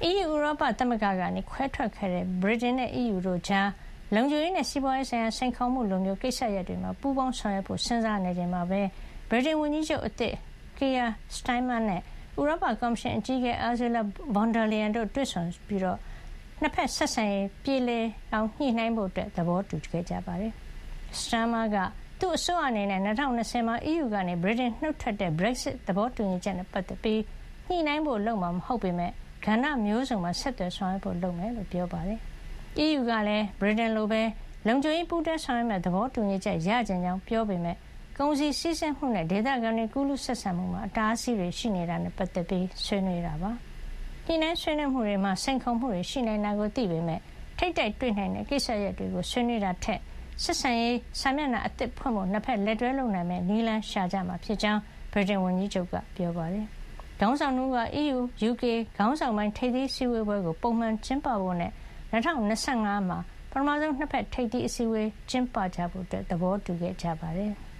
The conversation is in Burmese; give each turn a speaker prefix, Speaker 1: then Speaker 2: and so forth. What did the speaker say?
Speaker 1: EU ဥရောပသမဂ္ဂကနေခွဲထွက်ခဲ့တဲ့ ဗြိတိန်နဲ့ EU တို့ကြားလုံခြုံရေးနဲ့စီးပွားရေးဆိုင်ရာစိန်ခေါ်မှုလိုမျိုးကိစ္စရပ်တွေမှာပူးပေါင်းဆောင်ရွက်ဖို့စဉ်းစားနေချိန်မှာပဲဗြိတိန်ဝန်ကြီးချုပ်အသစ် Keir Starmer နဲ့ဥရောပကော်မရှင်အကြီးအကဲ Ursula von der Leyen တို့တွေ့ဆုံပြီးနှစ်ဖက်ဆက်ဆံရေးပြေလည်အောင်ညှိနှိုင်းဖို့သဘောတူခဲ့ကြပါတယ်။ Starmer ကသူ့အစိုးရအနေနဲ့2020မှာ EU ကနေဗြိတိန်နှုတ်ထွက်တဲ့ Brexit သဘောတူညီချက်နဲ့ပတ်သက်ပြီးညှိနှိုင်းဖို့လုပ်မှာမဟုတ်ပေမဲ့ကဏ္ဍမျိုးစုံမှာဆက်သွယ်ဆောင်ရွက်ဖို့လုပ်မယ်လို့ပြောပါတယ်။ EU ကလည်းဗြိတိန်လိုပဲလုံခြုံရေးပူးတွဲဆောင်ရွက်မဲ့သဘောတူညီချက်ရကြကြောင်းပြောပေမဲ့ကုန်စည်စီးဆင်းမှုနဲ့ဒေသခံတွေကူးလူးဆက်ဆံမှုမှာအတားအဆီးတွေရှိနေတာနဲ့ပတ်သက်ပြီးဆွေးနွေးတာပါ။ဒီနေ့ဆွေးနွေးမှုတွေမှာစိန်ခေါ်မှုတွေရှိနေတာကိုသိပေမဲ့ထိပ်တိုက်တွေ့နိုင်တဲ့ကိစ္စရပ်တွေကိုဆွေးနွေးတာထက်ဆက်ဆံရေးစာမျက်နှာအသစ်ဖွင့်ဖို့နှစ်ဖက်လက်တွဲလုပ်နိုင်မဲ့နည်းလမ်းရှာကြမှာဖြစ်ကြောင်းဗြိတိန်ဝန်ကြီးချုပ်ကပြောပါတယ်။ခေါင်းဆောင်တို့က EU-UK ခေါင်းဆောင်ပိုင်းထိပ်သီးစည်းဝေးပွဲကိုပုံမှန်ကျင်းပဖို့နဲ့2025မှာပထမဆုံးနှစ်ဖက်ထိပ်သီးအစည်းအဝေးကျင်းပကြဖို့သဘောတူခဲ့ကြပါတယ်။